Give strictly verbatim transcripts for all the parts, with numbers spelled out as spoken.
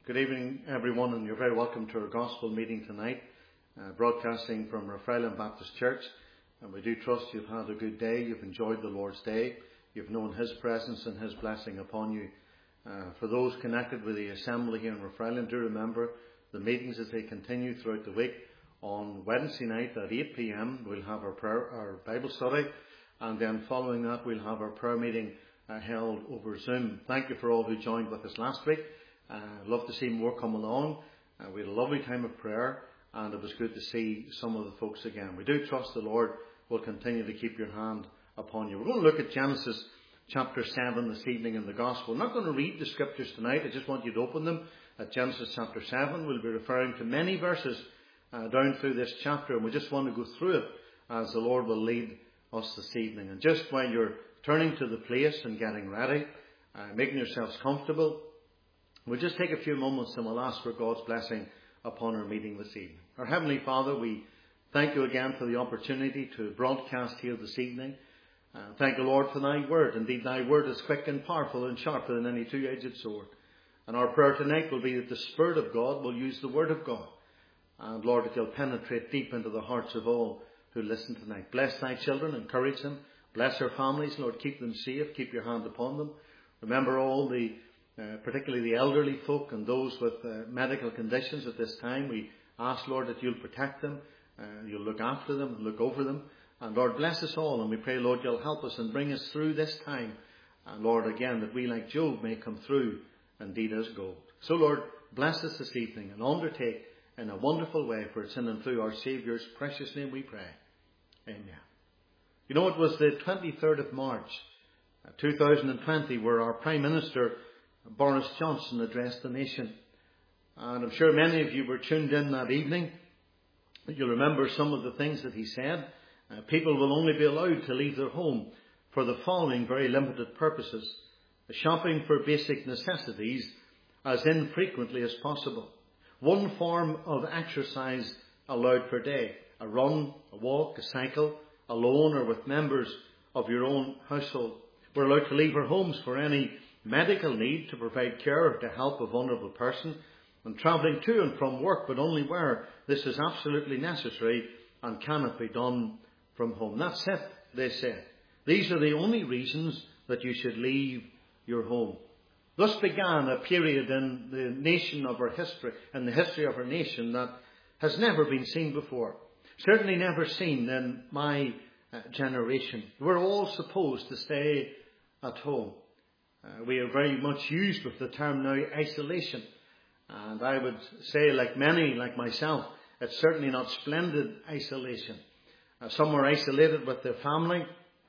Good evening, everyone, and you're very welcome to our gospel meeting tonight, uh, broadcasting from Rathfriland Baptist Church. And we do trust you've had a good day, you've enjoyed the Lord's Day, you've known His presence and His blessing upon you. Uh, for those connected with the assembly here in Rathfriland, do remember the meetings as they continue throughout the week. On Wednesday night at eight p.m. we'll have our prayer, our Bible study, and then following that we'll have our prayer meeting uh, held over Zoom. Thank you for all who joined with us last week. Uh, love to see more come along. Uh, we had a lovely time of prayer, and it was good to see some of the folks again. We do trust the Lord will continue to keep your hand upon you. We're going to look at Genesis chapter seven this evening in the Gospel. I'm not going to read the scriptures tonight. I just want you to open them at Genesis chapter seven. We'll be referring to many verses uh, down through this chapter, and we just want to go through it as the Lord will lead us this evening. And just while you're turning to the place and getting ready, uh, making yourselves comfortable, we'll just take a few moments and we'll ask for God's blessing upon our meeting this evening. Our Heavenly Father, we thank you again for the opportunity to broadcast here this evening. Uh, thank you, Lord, for thy word. Indeed, thy word is quick and powerful and sharper than any two-edged sword. And our prayer tonight will be that the Spirit of God will use the word of God. And Lord, that you'll penetrate deep into the hearts of all who listen tonight. Bless thy children, encourage them. Bless their families, Lord, keep them safe, keep your hand upon them. Remember all the Uh, particularly the elderly folk and those with uh, medical conditions at this time. We ask, Lord, that you'll protect them, uh, you'll look after them and look over them. And Lord, bless us all, and we pray, Lord, you'll help us and bring us through this time. And Lord, again, that we, like Job, may come through indeed as gold. So, Lord, bless us this evening and undertake in a wonderful way, for it's in and through our Saviour's precious name we pray. Amen. You know, it was the twenty-third of March, uh, two thousand twenty, where our Prime Minister Boris Johnson addressed the nation. And I'm sure many of you were tuned in that evening. You'll remember some of the things that he said. Uh, people will only be allowed to leave their home for the following very limited purposes: shopping for basic necessities as infrequently as possible. One form of exercise allowed per day: a run, a walk, a cycle, alone or with members of your own household. We're allowed to leave our homes for any medical need, to provide care or to help a vulnerable person, and travelling to and from work, but only where this is absolutely necessary and cannot be done from home. That's it, they said. These are the only reasons that you should leave your home. Thus began a period in the nation of our history, in the history of our nation, that has never been seen before. Certainly never seen in my uh, generation. We're all supposed to stay at home. Uh, we are very much used with the term now, isolation. And I would say, like many, like myself, it's certainly not splendid isolation. Uh, some are isolated with their family,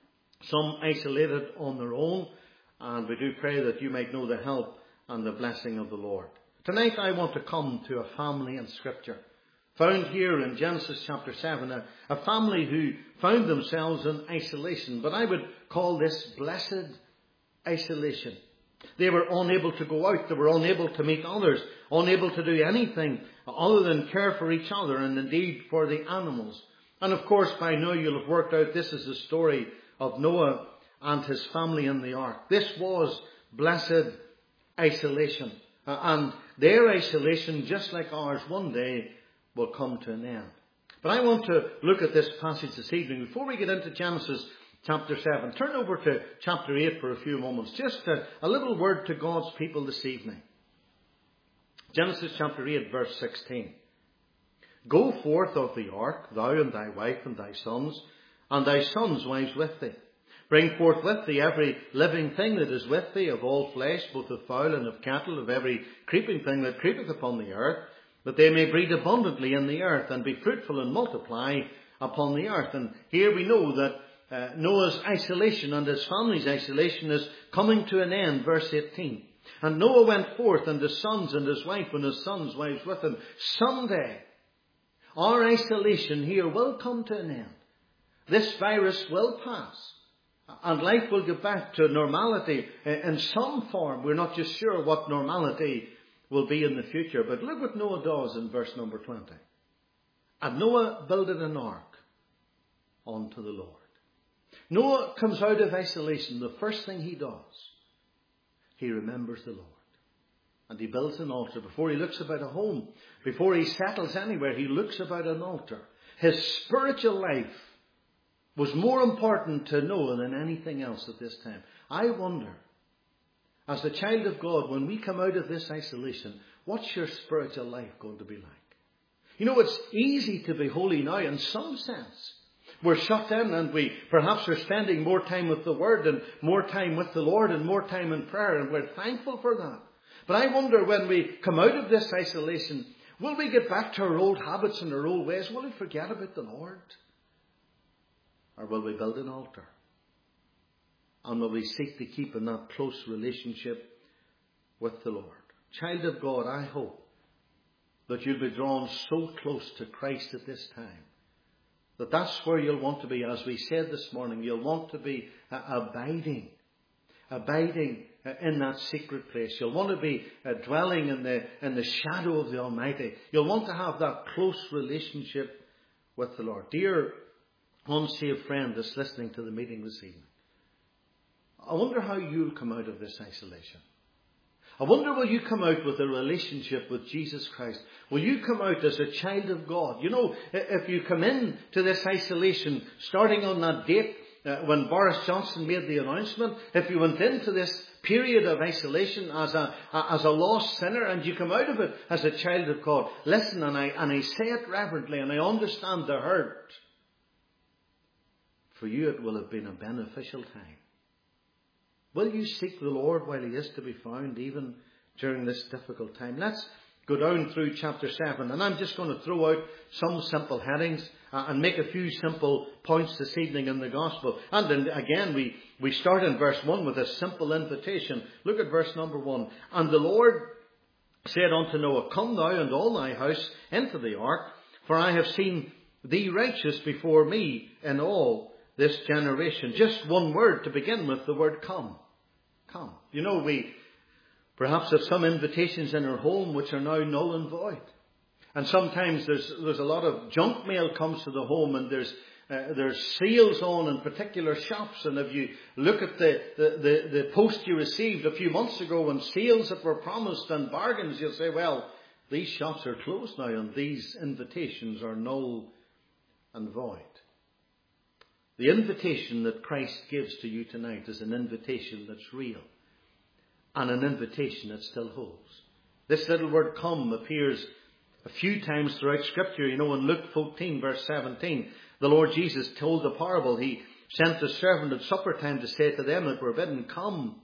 some isolated on their own, and we do pray that you might know the help and the blessing of the Lord. Tonight I want to come to a family in Scripture, found here in Genesis chapter seven, a, a family who found themselves in isolation, but I would call this blessed isolation. They were unable to go out. They were unable to meet others, unable to do anything other than care for each other and indeed for the animals. And of course, by now you'll have worked out this is the story of Noah and his family in the ark. This was blessed isolation. Uh, and their isolation, just like ours, one day will come to an end. But I want to look at this passage this evening. Before we get into Genesis chapter seven, turn over to chapter eight for a few moments. Just a, a little word to God's people this evening. Genesis chapter eight, verse sixteen. Go forth of the ark, thou and thy wife and thy sons, and thy sons' wives with thee. Bring forth with thee every living thing that is with thee, of all flesh, both of fowl and of cattle, of every creeping thing that creepeth upon the earth, that they may breed abundantly in the earth, and be fruitful and multiply upon the earth. And here we know that Uh, Noah's isolation and his family's isolation is coming to an end, verse eighteen. And Noah went forth, and his sons and his wife and his sons' wives with him. Someday, our isolation here will come to an end. This virus will pass, and life will get back to normality in some form. We're not just sure what normality will be in the future. But look what Noah does in verse number twenty. And Noah builded an ark unto the Lord. Noah comes out of isolation. The first thing he does, he remembers the Lord. And he builds an altar. Before he looks about a home, before he settles anywhere, he looks about an altar. His spiritual life was more important to Noah than anything else at this time. I wonder, as a child of God, when we come out of this isolation, what's your spiritual life going to be like? You know, it's easy to be holy now in some sense. We're shut in and we perhaps are spending more time with the Word and more time with the Lord and more time in prayer, and we're thankful for that. But I wonder, when we come out of this isolation, will we get back to our old habits and our old ways? Will we forget about the Lord? Or will we build an altar? And will we seek to keep in that close relationship with the Lord? Child of God, I hope that you'll be drawn so close to Christ at this time that that's where you'll want to be. As we said this morning, you'll want to be uh, abiding, abiding uh, in that secret place. You'll want to be uh, dwelling in the in the shadow of the Almighty. You'll want to have that close relationship with the Lord. Dear unsaved friend that's listening to the meeting this evening, I wonder how you'll come out of this isolation. I wonder, will you come out with a relationship with Jesus Christ? Will you come out as a child of God? You know, if you come in to this isolation, starting on that date uh, when Boris Johnson made the announcement, if you went into this period of isolation as a, as a lost sinner and you come out of it as a child of God, listen, and I, and I say it reverently and I understand the hurt. For you it will have been a beneficial time. Will you seek the Lord while he is to be found, even during this difficult time? Let's go down through chapter seven. And I'm just going to throw out some simple headings uh, and make a few simple points this evening in the gospel. And then again, we, we start in verse one with a simple invitation. Look at verse number one. And the Lord said unto Noah, Come thou and all thy house into the ark, for I have seen thee righteous before me in all this generation. Just one word to begin with, the word come. Come. You know, we perhaps have some invitations in our home which are now null and void. And sometimes there's there's a lot of junk mail comes to the home, and there's uh, there's sales on in particular shops. And if you look at the, the, the, the post you received a few months ago and sales that were promised and bargains, you'll say, well, these shops are closed now and these invitations are null and void. The invitation that Christ gives to you tonight is an invitation that's real, and an invitation that still holds. This little word come appears a few times throughout Scripture. You know, in Luke fourteen verse seventeen, the Lord Jesus told a parable. He sent the servant at supper time to say to them that were bidden, Come,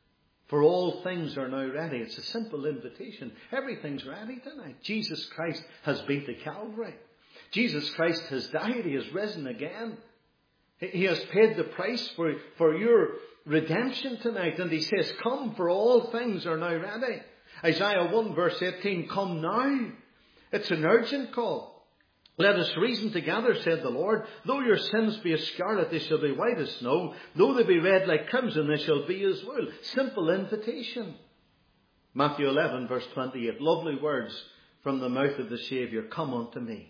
for all things are now ready. It's a simple invitation. Everything's ready tonight. Jesus Christ has been to Calvary. Jesus Christ has died. He has risen again. He has paid the price for, for your redemption tonight. And he says, Come, for all things are now ready. Isaiah one verse eighteen, Come now. It's an urgent call. Let us reason together, said the Lord. Though your sins be as scarlet, they shall be white as snow. Though they be red like crimson, they shall be as wool. Simple invitation. Matthew eleven verse twenty-eight. Lovely words from the mouth of the Saviour. Come unto me,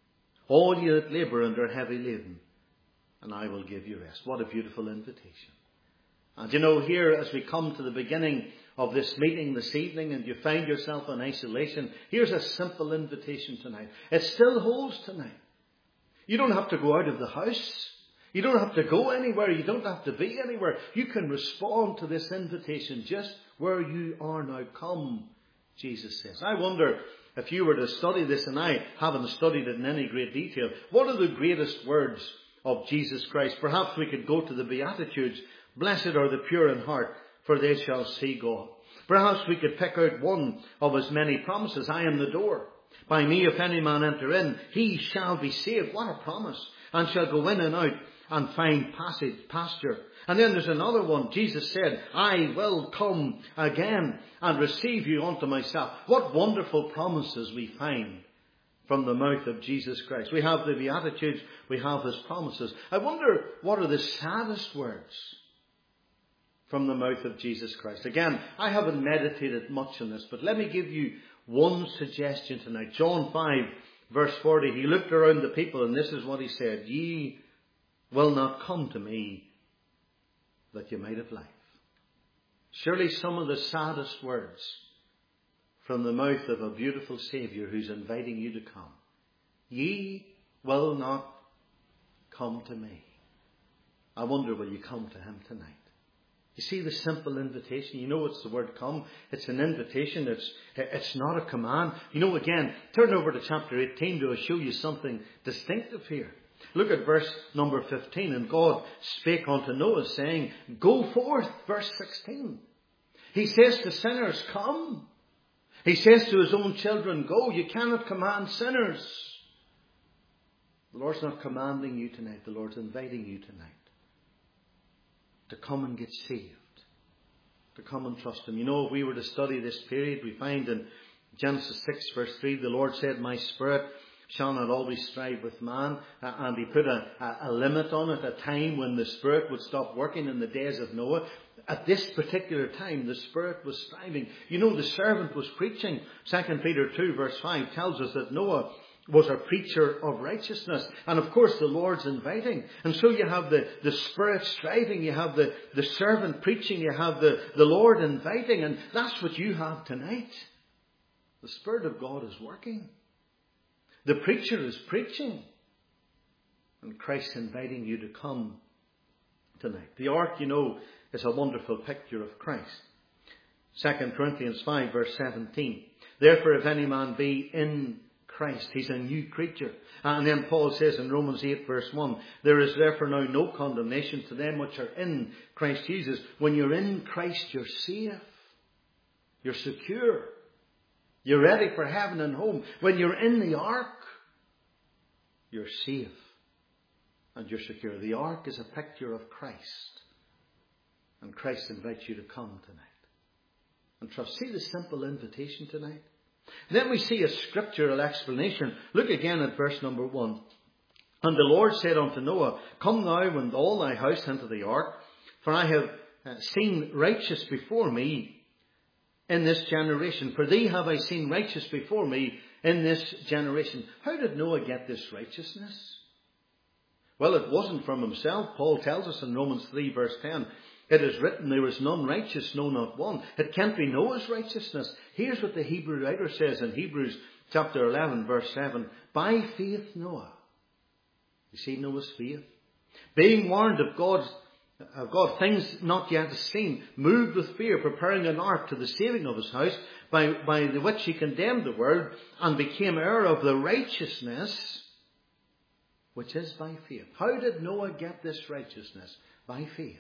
all ye that labour and are heavy laden, and I will give you rest. What a beautiful invitation. And you know, here as we come to the beginning of this meeting this evening and you find yourself in isolation, here's a simple invitation tonight. It still holds tonight. You don't have to go out of the house. You don't have to go anywhere. You don't have to be anywhere. You can respond to this invitation just where you are now. Come, Jesus says. I wonder if you were to study this, and I haven't studied it in any great detail, what are the greatest words of Jesus Christ? Perhaps we could go to the Beatitudes. Blessed are the pure in heart, for they shall see God. Perhaps we could pick out one of his many promises. I am the door. By me, if any man enter in, he shall be saved. What a promise. And shall go in and out and find passage, pasture. And then there's another one. Jesus said, I will come again and receive you unto myself. What wonderful promises we find from the mouth of Jesus Christ. We have the Beatitudes, we have his promises. I wonder, what are the saddest words from the mouth of Jesus Christ? Again, I haven't meditated much on this, but let me give you one suggestion tonight. John five, verse forty, he looked around the people and this is what he said, Ye will not come to me that you might have life. Surely some of the saddest words from the mouth of a beautiful Saviour who's inviting you to come. Ye will not come to me. I wonder, will you come to him tonight? You see the simple invitation. You know it's the word come. It's an invitation. It's, it's not a command. You know, again, turn over to chapter eighteen to show you something distinctive here. Look at verse number fifteen. And God spake unto Noah, saying, go forth. Verse sixteen. He says to sinners, come. He says to his own children, go. You cannot command sinners. The Lord's not commanding you tonight. The Lord's inviting you tonight to come and get saved, to come and trust him. You know, if we were to study this period, we find in Genesis six verse three, the Lord said, my spirit shall not always strive with man. Uh, and he put a, a, a limit on it, a time when the Spirit would stop working in the days of Noah. At this particular time, the Spirit was striving. You know, the servant was preaching. Second Peter two verse five tells us that Noah was a preacher of righteousness. And of course the Lord's inviting. And so you have the, the Spirit striving, you have the, the servant preaching, you have the, the Lord inviting. And that's what you have tonight. The Spirit of God is working. The preacher is preaching. And Christ's inviting you to come tonight. The ark, you know, is a wonderful picture of Christ. Second Corinthians five verse seventeen. Therefore if any man be in Christ, he's a new creature. And then Paul says in Romans eight verse one, there is therefore now no condemnation to them which are in Christ Jesus. When you're in Christ, you're safe. You're secure. You're ready for heaven and home. When you're in the ark, you're safe and you're secure. The ark is a picture of Christ. And Christ invites you to come tonight and trust. See the simple invitation tonight? Then we see a scriptural explanation. Look again at verse number one. And the Lord said unto Noah, come thou and all thy house into the ark, for I have seen righteous before me in this generation. For thee have I seen righteous before me in this generation. How did Noah get this righteousness? Well, it wasn't from himself. Paul tells us in Romans three verse ten, it is written, there is none righteous, no, not one. It can't be Noah's righteousness. Here's what the Hebrew writer says in Hebrews chapter eleven verse seven. By faith Noah. You see Noah's faith? Being warned of God's of God, things not yet seen, moved with fear, preparing an ark to the saving of his house, by, by the which he condemned the world, and became heir of the righteousness, which is by faith. How did Noah get this righteousness? By faith.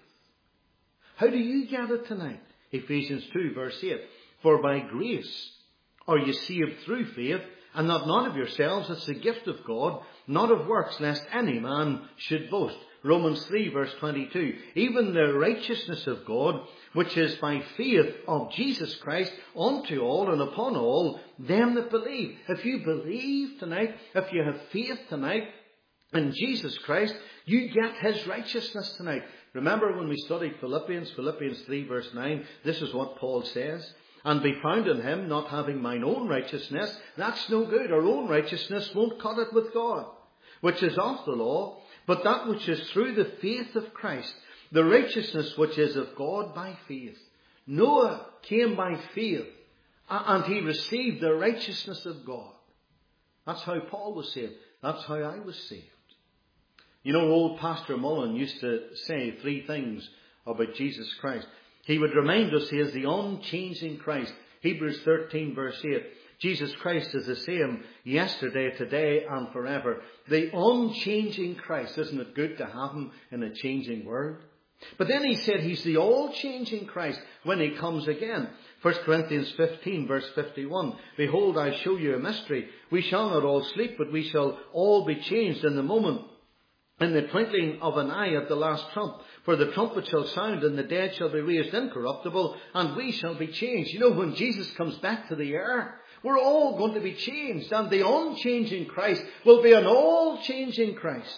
How do you get it tonight? Ephesians two verse eight. For by grace are you saved through faith, and not none of yourselves, it's the gift of God, not of works, lest any man should boast. Romans three verse twenty-two. Even the righteousness of God, which is by faith of Jesus Christ, unto all and upon all them that believe. If you believe tonight, if you have faith tonight in Jesus Christ, you get his righteousness tonight. Remember when we studied Philippians, Philippians three verse nine, this is what Paul says. And be found in him, not having mine own righteousness. That's no good. Our own righteousness won't cut it with God, which is of the law, but that which is through the faith of Christ, the righteousness which is of God by faith. Noah came by faith, and he received the righteousness of God. That's how Paul was saved. That's how I was saved. You know, old Pastor Mullen used to say three things about Jesus Christ. He would remind us he is the unchanging Christ. Hebrews thirteen verse eight. Jesus Christ is the same yesterday, today and forever. The unchanging Christ. Isn't it good to have him in a changing world? But then he said he's the all-changing Christ when he comes again. First Corinthians fifteen verse fifty-one. Behold, I show you a mystery. We shall not all sleep, but we shall all be changed in the moment, in the twinkling of an eye at the last trump. For the trumpet shall sound, and the dead shall be raised incorruptible, and we shall be changed. You know, when Jesus comes back to the earth, we're all going to be changed. And the unchanging Christ will be an all-changing Christ.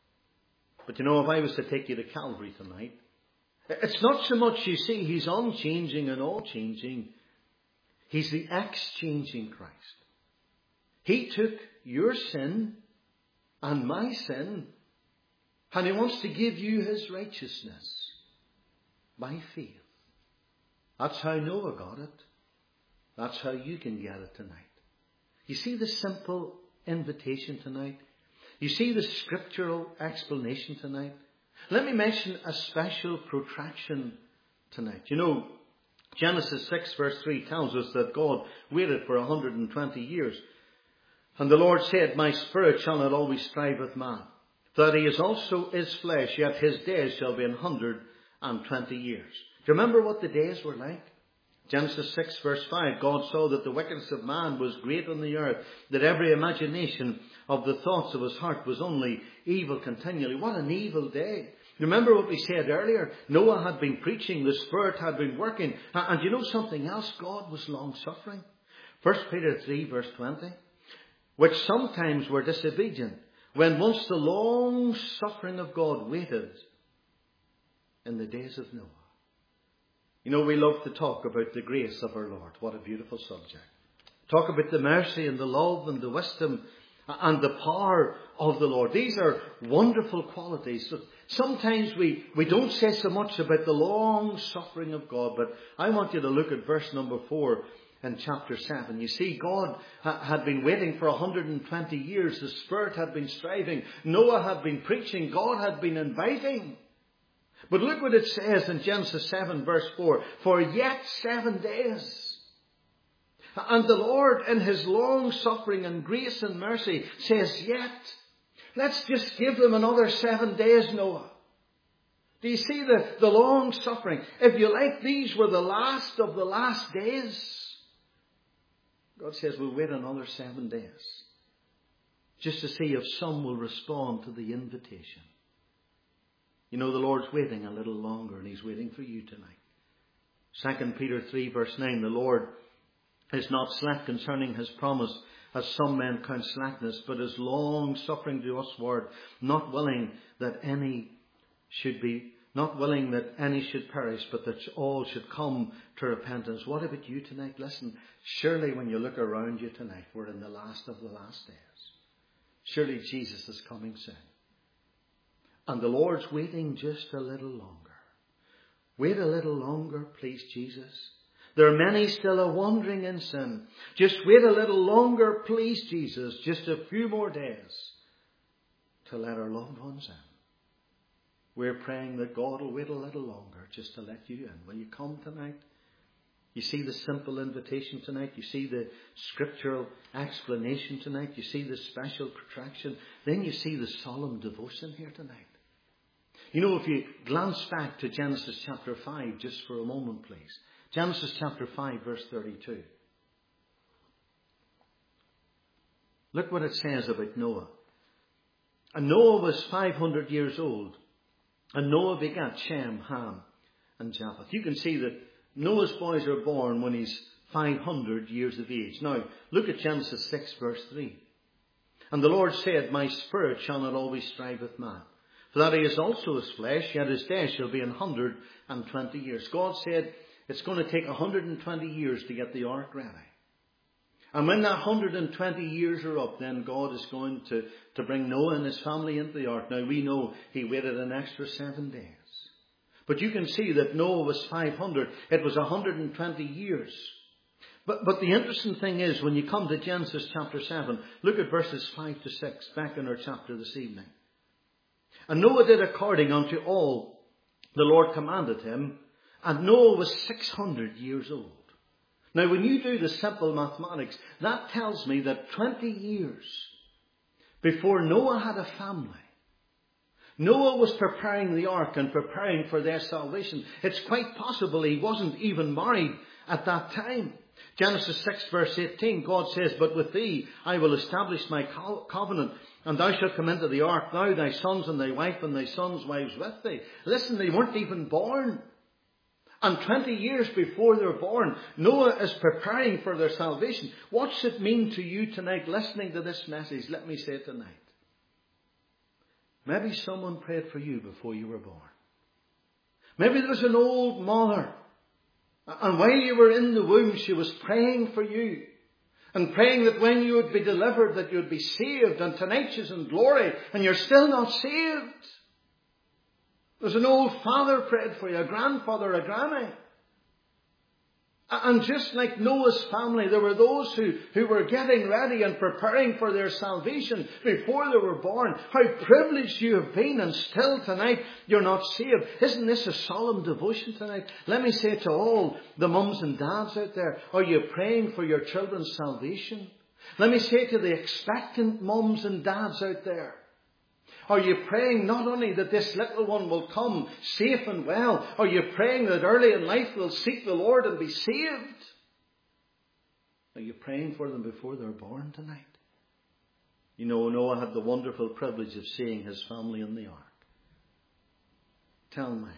But you know, if I was to take you to Calvary tonight, it's not so much, you see, he's unchanging and all-changing. He's the ex-changing Christ. He took your sin and my sin, and he wants to give you his righteousness by faith. That's how Noah got it. That's how you can get it tonight. You see the simple invitation tonight? You see the scriptural explanation tonight? Let me mention a special protraction tonight. You know, Genesis six verse three tells us that God waited for one hundred twenty years. And the Lord said, my spirit shall not always strive with man, that he is also his flesh, yet his days shall be an hundred and twenty years. Do you remember what the days were like? Genesis six verse five, God saw that the wickedness of man was great on the earth, that every imagination of the thoughts of his heart was only evil continually. What an evil day. Remember what we said earlier? Noah had been preaching, the Spirit had been working. And you know something else? God was long-suffering. First Peter three verse twenty, which sometimes were disobedient, when once the long-suffering of God waited in the days of Noah. You know, we love to talk about the grace of our Lord. What a beautiful subject. Talk about the mercy and the love and the wisdom and the power of the Lord. These are wonderful qualities. But sometimes we, we don't say so much about the long suffering of God, but I want you to look at verse number four in chapter seven. You see, God ha- had been waiting for one hundred twenty years. The Spirit had been striving. Noah had been preaching. God had been inviting. But look what it says in Genesis seven verse four. For yet seven days. And the Lord in his long suffering and grace and mercy says, yet. Let's just give them another seven days, Noah. Do you see the, the long suffering? If you like, these were the last of the last days. God says we'll wait another seven days. Just to see if some will respond to the invitation. You know, the Lord's waiting a little longer, and he's waiting for you tonight. Second Peter three verse nine, the Lord is not slack concerning his promise, as some men count slackness, but is long suffering to usward, not willing that any should be, not willing that any should perish, but that all should come to repentance. What about you tonight? Listen, surely when you look around you tonight, we're in the last of the last days. Surely Jesus is coming soon. And the Lord's waiting just a little longer. Wait a little longer, please, Jesus. There are many still a wandering in sin. Just wait a little longer, please, Jesus. Just a few more days to let our loved ones in. We're praying that God will wait a little longer just to let you in. Will you come tonight? You see the simple invitation tonight. You see the scriptural explanation tonight. You see the special protraction. Then you see the solemn devotion here tonight. You know, if you glance back to Genesis chapter five just for a moment, please. Genesis chapter five verse thirty-two. Look what it says about Noah. And Noah was five hundred years old. And Noah begat Shem, Ham, and Japheth. You can see that Noah's boys are born when he's five hundred years of age. Now, look at Genesis six verse three. And the Lord said, my spirit shall not always strive with man, for that he is also his flesh, yet his days shall be an hundred and twenty years. God said it's going to take one hundred and twenty years to get the ark ready. And when that one hundred and twenty years are up, then God is going to, to bring Noah and his family into the ark. Now we know he waited an extra seven days. But you can see that Noah was five hundred. It was one hundred and twenty years. But, but the interesting thing is, when you come to Genesis chapter seven, look at verses five to six, back in our chapter this evening. And Noah did according unto all the Lord commanded him, and Noah was six hundred years old. Now, when you do the simple mathematics, that tells me that twenty years before Noah had a family, Noah was preparing the ark and preparing for their salvation. It's quite possible he wasn't even married at that time. Genesis six verse eighteen, God says, but with thee I will establish my co- covenant, and thou shalt come into the ark, thou, thy sons, and thy wife, and thy sons' wives with thee. Listen, they weren't even born. And twenty years before they're born, Noah is preparing for their salvation. What's it mean to you tonight, listening to this message? Let me say tonight. Maybe someone prayed for you before you were born. Maybe there was an old mother, and while you were in the womb, she was praying for you. And praying that when you would be delivered, that you would be saved. And tonight she's in glory, and you're still not saved. There's an old father prayed for you, a grandfather, a granny. And just like Noah's family, there were those who, who were getting ready and preparing for their salvation before they were born. How privileged you have been, and still tonight you're not saved. Isn't this a solemn devotion tonight? Let me say to all the mums and dads out there, are you praying for your children's salvation? Let me say to the expectant mums and dads out there, are you praying not only that this little one will come safe and well, are you praying that early in life they'll seek the Lord and be saved? Are you praying for them before they're born tonight? You know, Noah had the wonderful privilege of seeing his family in the ark. Tell me,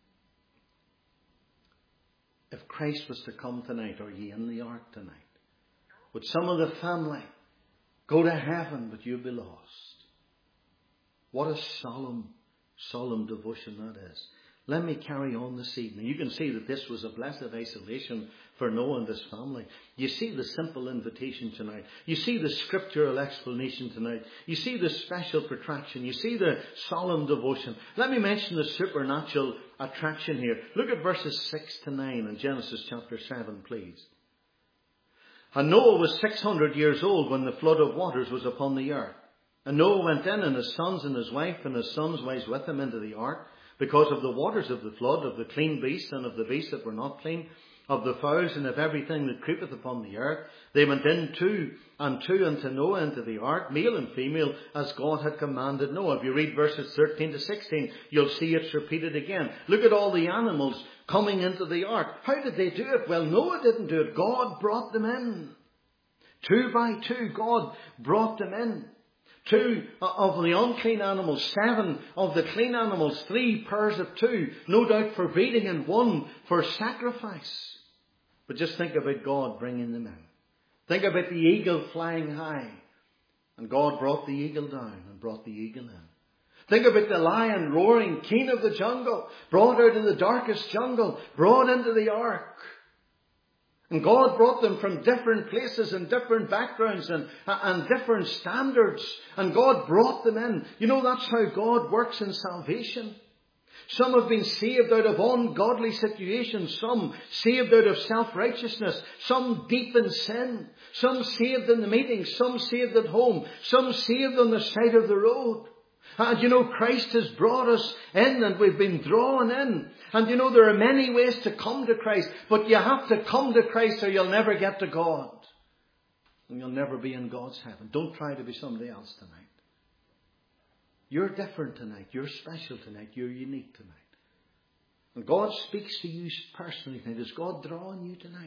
if Christ was to come tonight, are ye in the ark tonight? Would some of the family go to heaven, but you'd be lost? What a solemn, solemn devotion that is. Let me carry on this evening. You can see that this was a blessed isolation for Noah and his family. You see the simple invitation tonight. You see the scriptural explanation tonight. You see the special protraction. You see the solemn devotion. Let me mention the supernatural attraction here. Look at verses six to nine in Genesis chapter seven, please. And Noah was six hundred years old when the flood of waters was upon the earth. And Noah went in, and his sons and his wife and his sons' wives with him into the ark, because of the waters of the flood, of the clean beasts and of the beasts that were not clean, of the fowls and of everything that creepeth upon the earth. They went in two and two unto Noah into the ark, male and female, as God had commanded Noah. If you read verses thirteen to sixteen, you'll see it's repeated again. Look at all the animals coming into the ark. How did they do it? Well, Noah didn't do it. God brought them in. Two by two, God brought them in. Two of the unclean animals, seven of the clean animals, three pairs of two, no doubt for breeding and one for sacrifice. But just think about God bringing them in. Think about the eagle flying high, and God brought the eagle down and brought the eagle in. Think about the lion roaring, king of the jungle, brought out in the darkest jungle, brought into the ark. And God brought them from different places and different backgrounds and, and different standards. And God brought them in. You know, that's how God works in salvation. Some have been saved out of ungodly situations. Some saved out of self-righteousness. Some deep in sin. Some saved in the meeting. Some saved at home. Some saved on the side of the road. And you know, Christ has brought us in, and we've been drawn in. And you know, there are many ways to come to Christ, but you have to come to Christ or you'll never get to God. And you'll never be in God's heaven. Don't try to be somebody else tonight. You're different tonight. You're special tonight. You're unique tonight. And God speaks to you personally tonight. Is God drawing you tonight?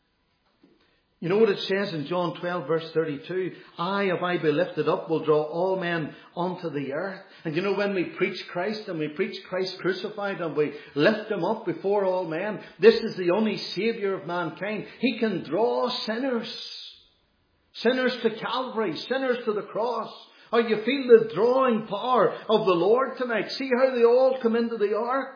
You know what it says in John twelve verse thirty-two? I, if I be lifted up, will draw all men onto the earth. And you know, when we preach Christ and we preach Christ crucified and we lift him up before all men, this is the only Saviour of mankind. He can draw sinners. Sinners to Calvary, sinners to the cross. Or you feel the drawing power of the Lord tonight. See how they all come into the ark?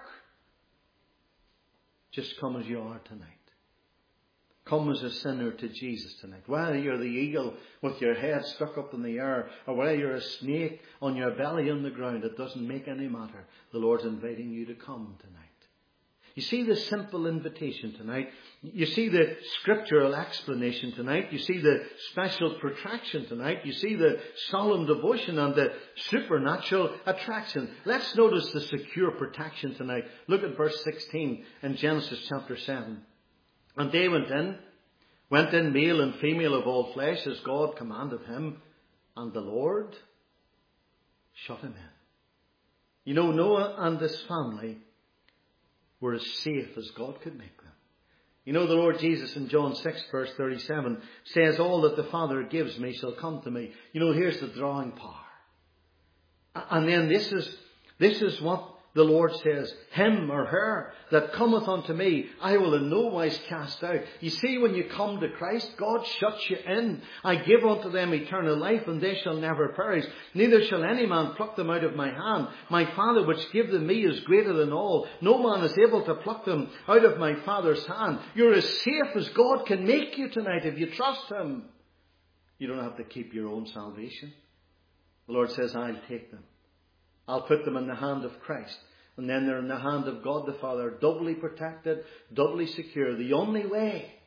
Just come as you are tonight. Come as a sinner to Jesus tonight. Whether you're the eagle with your head stuck up in the air, or whether you're a snake on your belly on the ground, it doesn't make any matter. The Lord's inviting you to come tonight. You see the simple invitation tonight. You see the scriptural explanation tonight. You see the special protraction tonight. You see the solemn devotion and the supernatural attraction. Let's notice the secure protection tonight. Look at verse sixteen in Genesis chapter seven. And they went in, went in male and female of all flesh, as God commanded him, and the Lord shut him in. You know, Noah and his family were as safe as God could make them. You know, the Lord Jesus in John six verse thirty-seven says, all that the Father gives me shall come to me. You know, here's the drawing power. And then this is, this is what the Lord says, him or her that cometh unto me, I will in no wise cast out. You see, when you come to Christ, God shuts you in. I give unto them eternal life, and they shall never perish. Neither shall any man pluck them out of my hand. My Father which gave them me is greater than all. No man is able to pluck them out of my Father's hand. You're as safe as God can make you tonight if you trust him. You don't have to keep your own salvation. The Lord says, I'll take them. I'll put them in the hand of Christ. And then they're in the hand of God the Father, doubly protected, doubly secure. The only way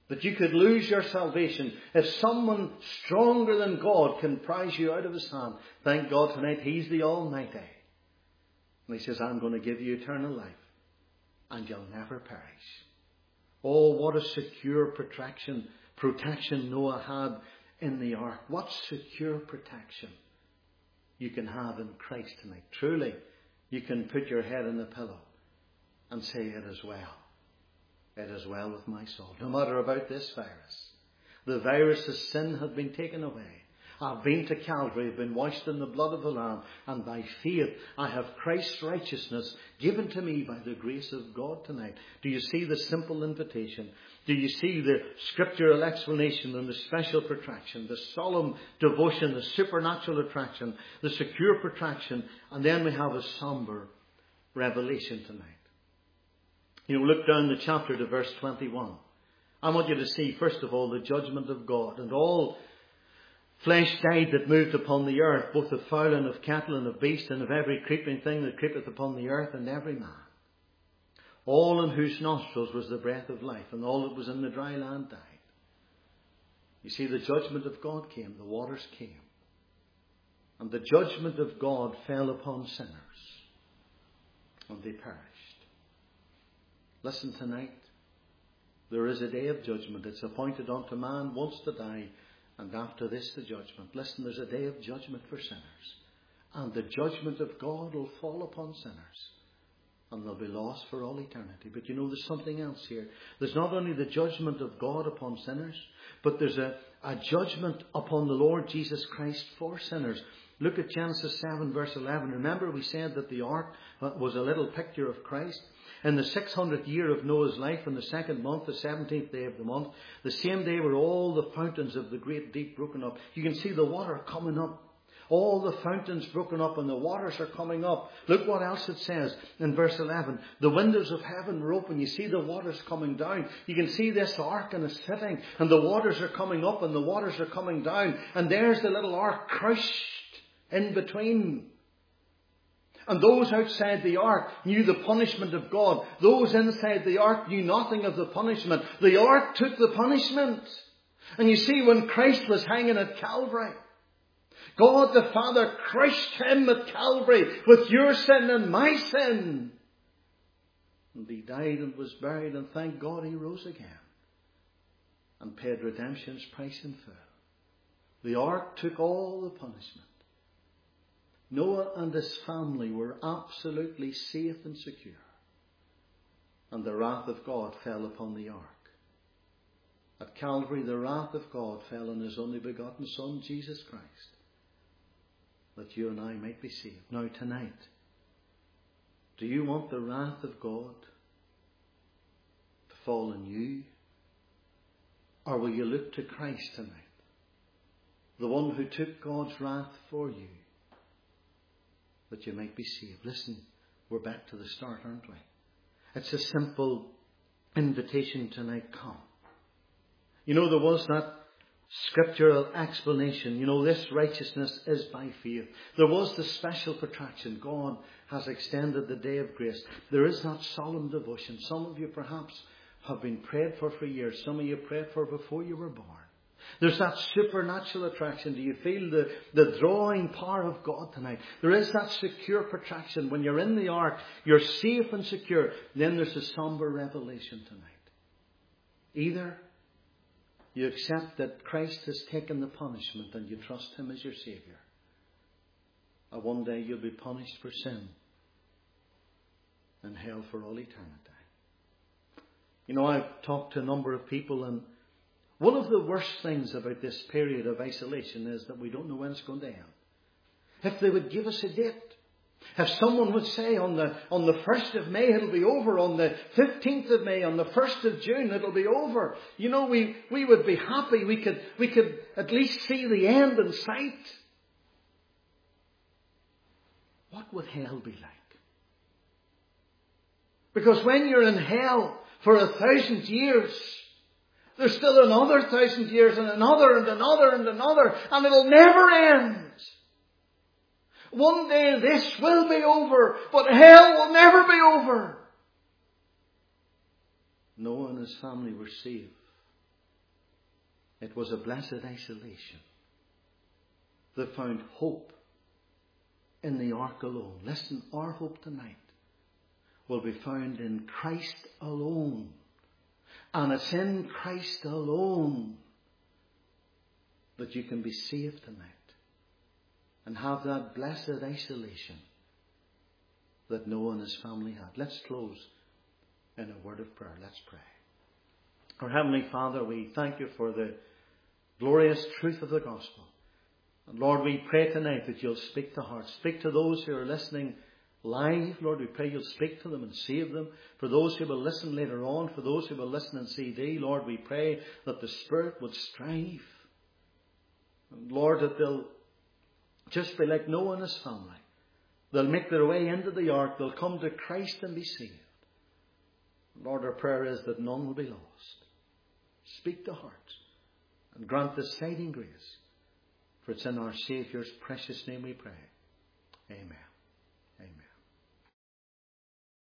That you could lose your salvation if someone stronger than God can prize you out of his hand. Thank God tonight He's the Almighty. And He says, I'm going to give you eternal life. And you'll never perish. Oh, what a secure protection, protection Noah had in the ark. What secure protection you can have in Christ tonight. Truly, you can put your head in the pillow and say, it is well. It is well with my soul. No matter about this virus. The virus of sin had been taken away. I've been to Calvary, I've been washed in the blood of the Lamb, and by faith I have Christ's righteousness given to me by the grace of God tonight. Do you see the simple invitation? Do you see the scriptural explanation and the special protection, the solemn devotion, the supernatural attraction, the secure protection, and then we have a somber revelation tonight. You know, look down the chapter to verse twenty-one. I want you to see, first of all, the judgment of God. And all flesh died that moved upon the earth, both of fowl and of cattle and of beast and of every creeping thing that creepeth upon the earth, and every man. All in whose nostrils was the breath of life, and all that was in the dry land died. You see, the judgment of God came, the waters came. And the judgment of God fell upon sinners, and they perished. Listen tonight, there is a day of judgment. It's appointed unto man once to die, and after this the judgment. Listen, there's a day of judgment for sinners. And the judgment of God will fall upon sinners. And they'll be lost for all eternity. But you know, there's something else here. There's not only the judgment of God upon sinners, but there's a, a judgment upon the Lord Jesus Christ for sinners. Look at Genesis seven verse eleven. Remember we said that the ark was a little picture of Christ. In the six hundredth year of Noah's life, in the second month, the seventeenth day of the month, the same day were all the fountains of the great deep broken up. You can see the water coming up. All the fountains broken up and the waters are coming up. Look what else it says in verse eleven. The windows of heaven were open. You see the waters coming down. You can see this ark and it's sitting, and the waters are coming up and the waters are coming down. And there's the little ark crushed in between. And those outside the ark knew the punishment of God. Those inside the ark knew nothing of the punishment. The ark took the punishment. And you see, when Christ was hanging at Calvary, God the Father crushed him at Calvary with your sin and my sin. And he died and was buried, and thank God he rose again and paid redemption's price in full. The ark took all the punishment. Noah and his family were absolutely safe and secure. And the wrath of God fell upon the ark. At Calvary, the wrath of God fell on his only begotten Son, Jesus Christ, that you and I might be saved. Now tonight, do you want the wrath of God to fall on you? Or will you look to Christ tonight, the one who took God's wrath for you, that you might be saved? Listen, we're back to the start, aren't we? It's a simple invitation tonight. Come. You know, there was that scriptural explanation. You know, this righteousness is by faith. There was the special protection. God has extended the day of grace. There is that solemn devotion. Some of you perhaps have been prayed for for years. Some of you prayed for before you were born. There's that supernatural attraction. Do you feel the, the drawing power of God tonight? There is that secure protection. When you're in the ark, you're safe and secure. Then there's a somber revelation tonight. Either you accept that Christ has taken the punishment and you trust him as your Saviour, or one day you'll be punished for sin in hell for all eternity. You know, I've talked to a number of people, and one of the worst things about this period of isolation is that we don't know when it's going to end. If they would give us a date, if someone would say on the on the first of May it'll be over, on the fifteenth of May, on the first of June it'll be over, you know, we, we would be happy. We could we could at least see the end in sight. What would hell be like? Because when you're in hell for a thousand years, there's still another thousand years and another and another and another, and it'll never end. One day this will be over, but hell will never be over. Noah and his family were safe It was a blessed isolation. They found hope in the ark alone. Listen, our hope tonight will be found in Christ alone. And it's in Christ alone that you can be saved tonight and have that blessed isolation that Noah and his family had. Let's close in a word of prayer. Let's pray. Our Heavenly Father, we thank you for the glorious truth of the gospel. And Lord, we pray tonight that you'll speak to hearts. Speak to those who are listening live. Lord, we pray you'll speak to them and save them. For those who will listen later on, for those who will listen in C D, Lord, we pray that the Spirit would strive. And Lord, that they'll just be like Noah and his family. They'll make their way into the ark. They'll come to Christ and be saved. Lord, our prayer is that none will be lost. Speak to hearts and grant this saving grace. For it's in our Saviour's precious name we pray. Amen.